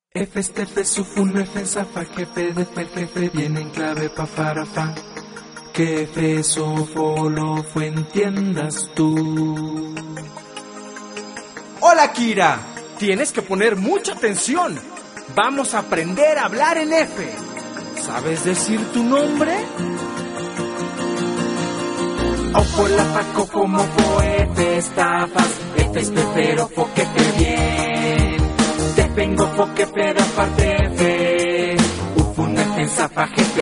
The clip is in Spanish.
F este F sufun F zafa jefe de fer jefe viene en clave pa farafa. Que F sofo lo fue entiendas tú. Hola Kira, tienes que poner mucha atención. Vamos a aprender a hablar en F. ¿Sabes decir tu nombre? Ojo la paco como fo F estafas. F es pero fo que te bien. Te vengo fo que pero aparte F. Ufun F zafa jefe.